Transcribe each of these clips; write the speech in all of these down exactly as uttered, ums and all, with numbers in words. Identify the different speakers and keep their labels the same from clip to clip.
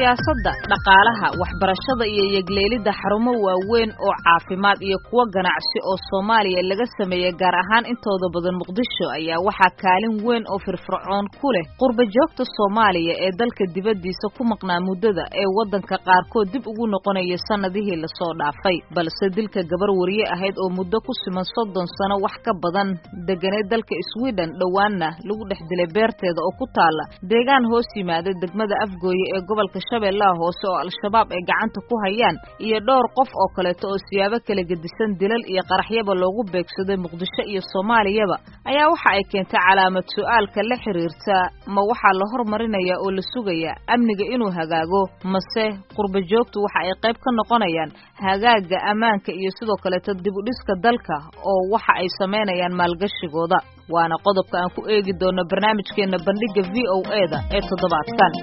Speaker 1: siyaasadda, dhaqaalaha, waxbarashada iyo yagleelida xarumo waaweyn oo caafimaad iyo kuwa ganacsi oo Soomaaliya laga sameeyay gaar ahaan intooda badan Muqdisho ayaa waxa kaalin weyn oo firfircoon ku leh qurba joogta Soomaaliya ee dalka dibadiisa ku maqnaa muddada ee wadanka qaarkood dib ugu noqonaya sanadihii la soo dhaafay balse dilka gabar wariye ahayd oo muddo ku siman soddon sano wax ka badan deganay dalka Sweden dhawaanna lagu dhex dilay beerteeda oo ku taala deegaan hoos yimaada degmada Afgooye ee gobolka Shabeellaha Hoose oo Al-Shabaab ay gacanta ku hayaan iyo dhowr qof oo kale oo siyaabo kala gedisan dilal iyo qaraxyaba loogu beegsaday Muqdisho iyo Soomaaliyaba ayaa waxa ay keentay calaamad su'aalka la xiriirta ma waxa la hormarinaya oo la sugaya amniga inuu hagaago mase qurba joogtu waxa ay qayb ka noqonayaan hagaaga amaanka iyo sidoo kale dib u dhiska dalka oo waxa ay sameynayaan maalgashigooda waana qodobka aan ku eegi doono barnaamijkeena bandhiga V O A da ee toddobaadkan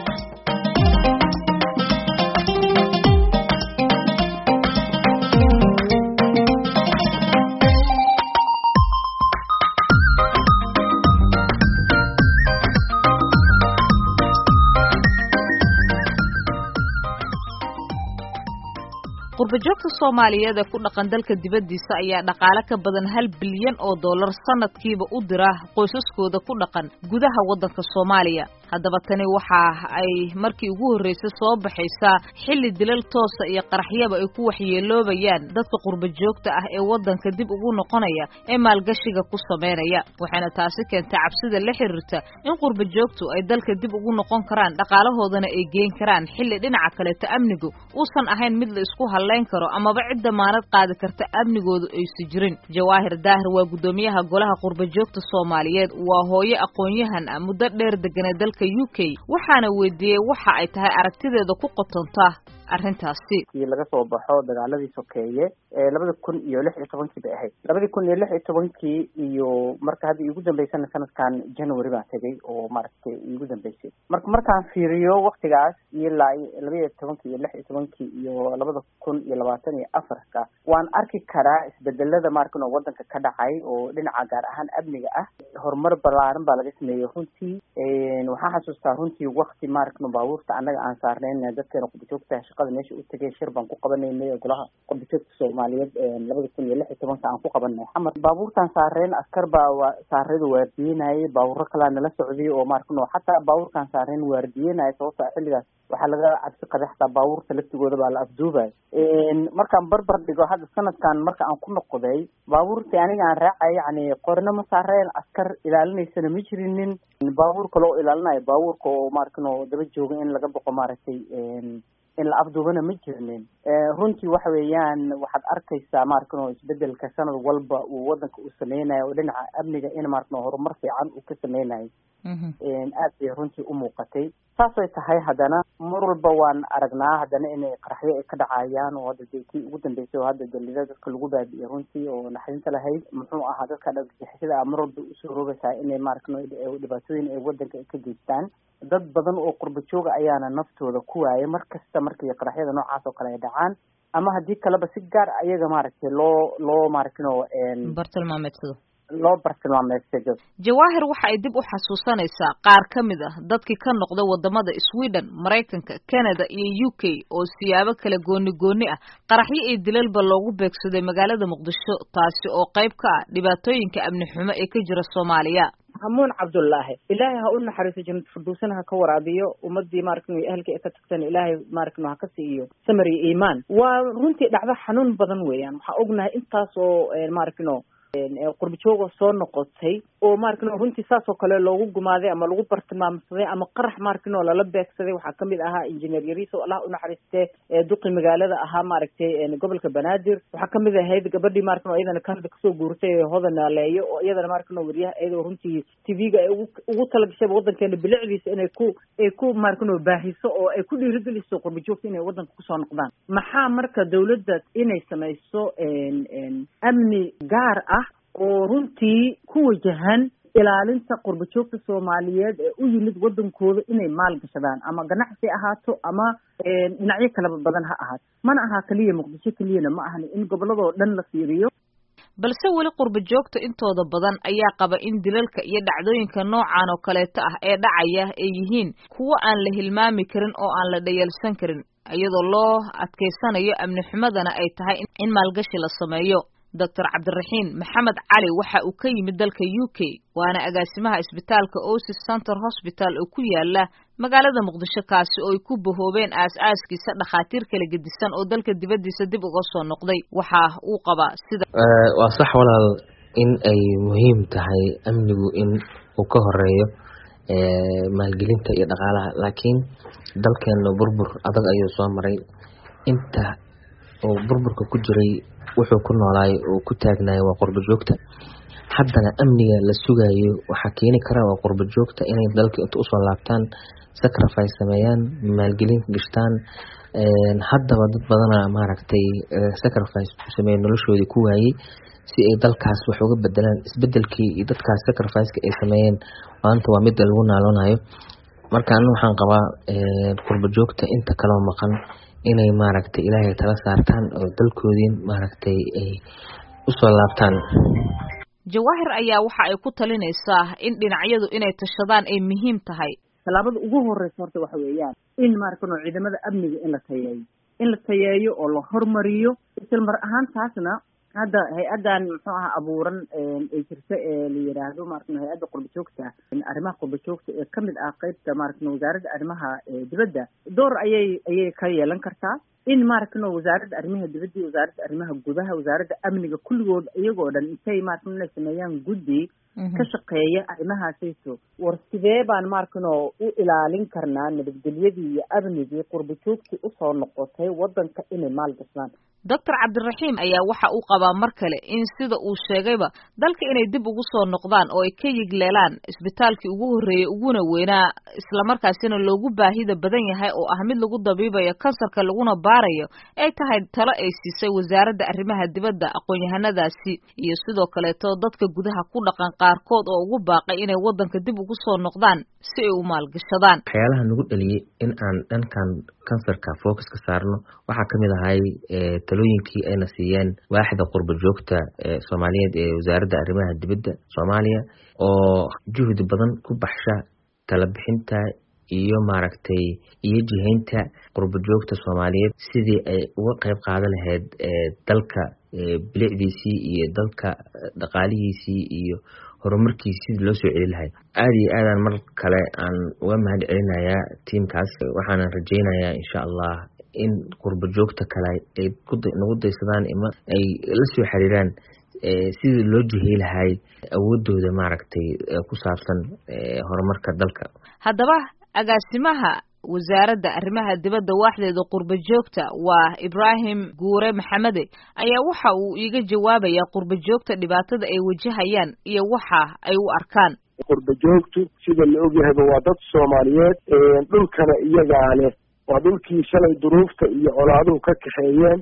Speaker 1: qurba joogta Soomaaliyeed ku dhaqan dalka dibadiisa ayaa dhaqaale ka badan hal bilyan oo dollar sanadkiiba u dira qoysaskooda ku dhaqan gudaha wadanka Soomaaliya haddaba tani waxa ay markii ugu horeysay soo baxaysaa xilli dilal toos ah iyo qaraxyaba ay ku waxyeeloobayaan dadka qurba joogta ah ee wadanka dib ugu noqonaya ee maalgashiga ku sameynaya waxaana taasi keentay cabsida la xiriirta in qurba joogtu ay dalka dib ugu noqon karaan dhaqaalahoodana ay geyn karaan xilli dhinaca kale ta amnigu uusan ahayn mid la isku haleyn karo amaba cid damaanad qaadi karta amnigoodu ay si jirin Jawaahir Daahir waa gudoomiyaha golaha qurba joogta Soomaaliyeed waa hooyo aqoon-yahan ah muddo dheer deganay dalka U K waxaana weydiiyay waxa ay tahay aragtideeda ku qotonta arrintaasi
Speaker 2: laga soo baxo dagaaladii sokeeye ee laba kun iyo lix iyo toban bay ahayd laba kun iyo lix iyo toban iyo marka hadda ugu dambeysay sanadkan January baa tagay oo markay ugu dambeysay marka markaan fiiriyo waqtigaas ilaa laba iyo toban iyo lix iyo toban iyo laba kun iyo labaatan iyo afar ka waan arki karaa isbedelada markan oo wadanka ka dhacay oo dhinaca gaar ahaan amniga ah horumar ballaaran baa laga sameeyay runtii ee waxaan xasuustaa runtii waqti markan baabuurta anaga aan saarneen dadkeena ku joogta shaqada meesha u tagay shir baan ku qabanaynay golaha qurba joogta Soomaaliyeed ee laba kun iyo lix iyo toban aan ku qabanay xamar baabuurtan saareen askar baa saarada waardiinay baabuur kala nala socday oo markan oo xataa baabuurkan saareen waardiinay sababta xilligaas waxa laga cabsi qadaxta baabuurta laftigooda baa la afduubay een markaan barbar dhigo hadda sanadkan marka aan ku noqday baabuurta aniga aan raacay yani qorna ma saareen askar ilaalinaysa ma jirinin baabuur kale oo ilaalinayo baabuurka oo markan oo daba jooga in laga boqo maaragtay een in la afduubana ma jirnin ee runtii waxa weeyaan waxaad arkaysaa markan oo isbedelka sanad walba uu wadanka u sameynayo oo dhinaca amniga in markan horumar fiican uu ka sameynayo een aad bay runtii u muuqatay saasay tahay hadana mar walba waan aragnaa hadana inay qaraxyo ay ka dhacayaan oo hadda deeqii ugu dambeysay oo hadda dalida dadka lagu baabi'iyay runtii oo naxdinta lahayd muxuu ahaa dadka dhaqaxida mar walba u soo roogaysaa inay markan oo dhibaatooyin ay wadanka ka geystaan dad badan oo qurba joog ayaana naftooda ku waayay markasta markii qaraxyada noocaas oo kale ay dhacaan ama hadii kaleba si gaar ayaga maaragtay loo loo maarkino een
Speaker 1: bartilmaameedsado
Speaker 2: loo bartilmaameedsado
Speaker 1: Jawaahir waxa ay dib u xasuusanaysaa qaar kamid ah dadkii ka noqday wadamada Sweden, Mareykanka, Canada iyo U K oo siyaabo kala gooni gooni ah qaraxyo ay dilalba loogu beegsaday magaalada Muqdisho taasi oo qayb ka ah dhibaatooyinka amni xumo ee ka jira Soomaaliya
Speaker 3: hamuun Cabdullaahi ilaahay ha u naxariiso jannada firdawsana ha ka waraabiyo ummadii markan ehelka ay ka tagteen ilaahay markan ha ka siiyo samari iimaan waa runtii dhacdo xanuun badan weeyaan waxa ognahay intaas oo markan ee qurba joog soo noqotay oo markan runtii saas oo kale loogu gumaaday ama lagu bartilmaamsaday ama qarax markan oo la beegsaday waxa kamid ahaa engineer Yariso Allah u naxariistay ee duqi magaalada ahaa maaragtay ee gobolka Banaadir waxa kamid ahayd gabadhii markan oo iyadana Kanada ka soo guurtay hodana leeyo oo iyadana markan wariyaha iyadoo runtii T V-ga ay ugu talagashay wadankeena bilicdiisa inay ku ay ku markan oo baahiso oo ay ku dhiirigeliso qurba joogta inay wadanka ku soo noqdaan maxaa marka dawladda inay samayso een een amni gaar ah oo runtii ku wajahan ilaalinta qurba joogta Soomaaliyeed ee u yimid wadankooda inay maal gashadaan ama ganacsi ahaato ama dhinacyo kala badan ha ahaato mana aha kaliya Muqdisho kaliyana ma ahan in goboladoo dhan la fiiriyo
Speaker 1: balse weli qurba joogta intooda badan ayaa qaba in dilalka iyo dhacdooyinka noocan oo kaleeto ah ee dhacaya ay yihiin kuwo aan la hilmaami karin oo aan la dhayalsan karin iyadoo loo adkaysanayo amni xumadana ay tahay in maalgashi la sameeyo. doctor cabdiraxiin maxamed cali waxa uu ka yimid dalka U K waana agaasimaha isbitaalka Oasis Center Hospital oo ku yaala magaalada Muqdisho kaasi oo ay ku bahoobeen aas-aaskiisa dhakhaatiir kala gedisan oo dalka dibadiisa dib uga soo noqday. waxa uu qabaa sida
Speaker 4: waa sax walaal in ay muhiim tahay amnigu in uu ka horeeyo ee maalgelinta iyo dhaqaalaha, laakiin dalkeena burbur adag ayuu soo maray. inta oo burburka ku jiray wuxuu ku noolaay oo ku taagnaay waa qurba joogta. haddana amniga la sugayo waxa keeni kara waa qurba joogta inay dalka inta usoo laabtaan, sacrifice sameeyaan, maalgelin gashtaan. een haddaba dad badana maaragtay sacrifice sameeyay noloshoodii ku waayay si ay dalkaas wax uga bedelaan. isbedelkii iyo dadkaas sacrifice-ka ay sameeyeen maanta waa mid lagu naaloonayo. marka anigu waxaan qabaa ee qurba joogta inta kale maqan inay maaragtay ilaahay tala saartaan oo dalkoodii maaragtay ay u soo laabtaan.
Speaker 1: Jawahir ayaa waxa ay ku talinaysaa in dhinacyadu inay tashadaan ay muhiim tahay.
Speaker 3: talaabada ugu horeysa horta waxa weeyaan in maarkano ciidamada amniga in la tayeeyo in la tayeeyo oo la hormariyo isla mar ahaan taasna hadda hay-adan muxuu ahaa abuuran ee jirta ee la yiraahdo maarkano hay-adda qurba joogta arrimaha qurba joogta ee kamid ah qaybta maarkano wasaaradda arrimaha dibadda door ayay ayay ka yeelan kartaa in maarkano wasaaradda arrimaha dibadda wasaaradda arrimaha gudaha wasaaradda amniga kulligood iyagoo dhan intay maarkano inay sameeyaan guddi ka shaqeeya arrimahaasayso war sidee baan maarkano u ilaalin karnaa nabadgelyadii iyo amnigii qurba joogtii usoo noqotay wadanka inay maalgashaan.
Speaker 1: doctor cabdiraxiim ayaa waxa uu qabaa mar kale in sida uu sheegayba dalka inay dib ugu soo noqdaan oo ay ka yigleelaan isbitaalkii ugu horreeyay uguna weynaa isla markaasina loogu baahida badan yahay oo ah mid lagu dabiibayo kansarka laguna baarayo ay tahay talo ay siisay wasaaradda arrimaha dibadda aqoon-yahanadaasi iyo sidoo kaleeto dadka gudaha ku dhaqan qaarkood oo ugu baaqay inay wadanka dib ugu soo noqdaan si ay u maalgashadaan.
Speaker 4: waxyaalaha nagu dhaliyay in aan dhankan kansarka focus ka saarno waxaa kamid ahay talooyinkii ayna siiyeen waaxda qurba joogta ee Soomaaliyeed ee wasaaradda arrimaha dibadda Soomaaliya oo juhdi badan ku baxsha tala bixinta iyo maaragtay iyo jihaynta qurba joogta Soomaaliyeed sidii ay uga qayb qaadan lahayd dalka bilicdiisii iyo dalka dhaqaalihiisii iyo horumarkiisa sidii loo soo celin lahaa. aad iyo aadaan mar kale aan uga mahad celinayaa tiimkaas. waxaan rajaynayaa insha Allah in qurba joogta kale ay nagu daysadaan ima ay la soo xiriiraan sidii loo jihay lahay awoodooda maaragtay ku saabsan horumarka dalka.
Speaker 1: haddaba agaasimaha wasaaradda arrimaha dibadda waaxdeeda qurba joogta waa Ibrahim Guure Maxamede ayaa waxa uu iiga jawaabayaa qurba joogta dhibaatada ay wajahayaan iyo waxa ay u arkaan.
Speaker 5: qurba joogtu sida la ogyahay waa dad Soomaaliyeed ee dhulkana iyaga leh waa dhulkii shalay duruufta iyo colaaduhu ka kaxeeyeen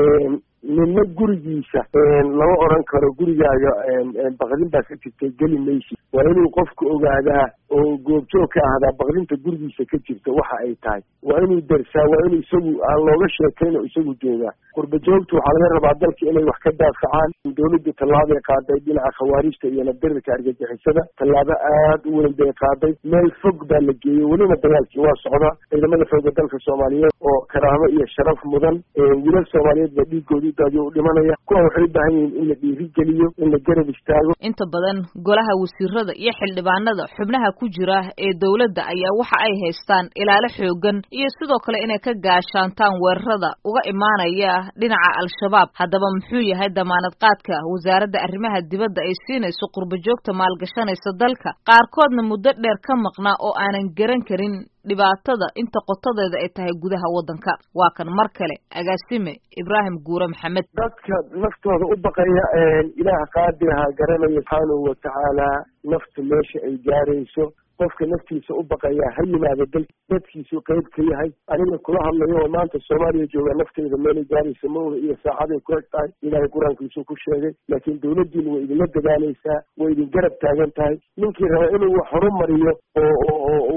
Speaker 5: ninna gurigiisa lama oran karo gurigaaga baqdin baa ka jirtay geli maysi. waa inuu qofku ogaadaa oo goobjoog ka ahdaa baqdinta gurigiisa ka jirta waxa ay tahay. waa inuu darsaa, waa inuu isagu aan looga sheekayno isagu joogaa. qurba joogtu waxaa laga rabaa dalka inay wax ka daafacaan. dowladda tallaabay qaaday dhinaca khawaarijta iyo nabdarirka argagixisada, tallaabo aad u weyn bay qaaday. meel fog baa la geeyey, welina dagaalkii waa socdaa. ciidamada xooga dalka Soomaaliyeed oo karaamo iyo sharaf mudan wiilal Soomaaliyeed baa dhiigooda daadiyo u dhimanaya. kuwa waxay u baahan yihiin in la dhiirigeliyo, in la garab istaago.
Speaker 1: inta badan golaha wasiirada iyo xildhibaanada xubnaha ku jira ee dawladda ayaa waxa ay haystaan ilaalo xoogan iyo sidoo kale inay ka gaashaantaan weerarada uga imaanaya dhinaca al-shabaab. haddaba muxuu yahay damaanad qaadka wasaaradda arrimaha dibadda ay siinayso qurba joogta maalgashanaysa dalka qaarkoodna muddo dheer ka maqnaa oo aanan garan karin dhibaatada inta qotadeeda ay tahay gudaha wadanka? waa kan mar kale agaasime Ibrahim Guure Maxamed.
Speaker 5: dadka naftooda u baqaya ilaah qaadiha garanaya subhanahu wa ta'ala naftu meesha ay gaarayso. qofka naftiisa u baqaya ha yimaado dadkiisu qayb ka yahay. aniga kula hadlayo oo maanta Soomaaliya jooga nafteyda meel gaaraysa ma oga iyo saacaday ku egtahay ilaahay quraankiisu ku sheegay. laakiin dawladdiina way idinla dadaalaysaa, way idin garab taagan tahay. ninkii raba inuu wax horumariyo oo oo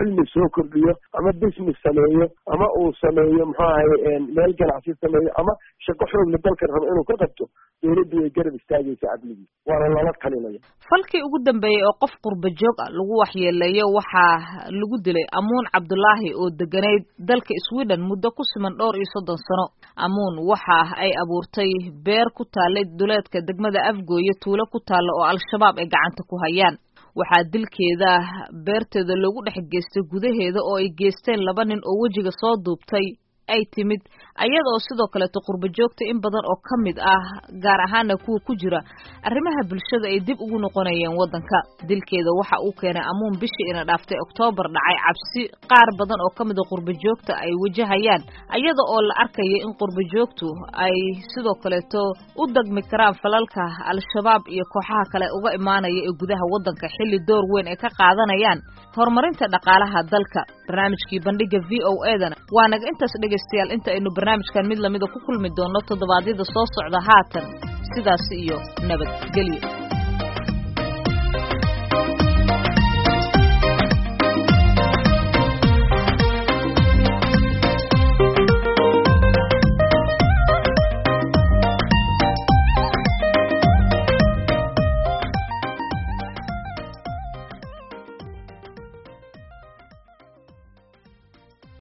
Speaker 5: cilmi soo kordhiyo ama business sameeyo ama uu sameeyo muxuu ahay meel ganacsi sameeyo ama shaqo xoogla dalkan rabo inuu ka qabto dowladdu way garab istaagaysa amnigii waana lala talinaya
Speaker 1: falkii ugu dambeeyey oo qof qurba joog ah lagu waxyeeleeyo waxaa lagu dilay amuun cabdulaahi oo deganayd dalka Sweden muddo ku siman dhowr iyo soddon sano amuun waxa ay abuurtay beer ku taalay duleedka degmada Afgooye tuulo ku taalo oo al-shabaab ay gacanta ku hayaan waxaa dilkeeda beerteeda loogu dhex geystay gudaheeda oo ay geysteen laba nin oo wajiga soo duubtay ay timid ayadoo sidoo kale qurba joogta in badan oo kamid ah gaar ahaan kuwa ku jira arrimaha bulshada ay dib ugu noqonayeen wadanka dilkeeda waxa uu keenay amuun bishii ina dhaaftay October dhacay cabsi qaar badan oo kamid ah qurba joogta ay wajahayaan ayada oo la arkayay in qurba joogtu ay sidoo kale u dagmi karaan falalka al-shabaab iyo kooxaha kale uga imaanaya ee gudaha wadanka xilli door weyn ay ka qaadanayaan horumarinta dhaqaalaha dalka barnaamijkii bandhiga V O A dana waa naga intaas dhageystayaal inta aynu barnaamijkan mid lamida ku kulmi doono toddobaadyada soo socda haatan sidaas iyo nabadgelyo.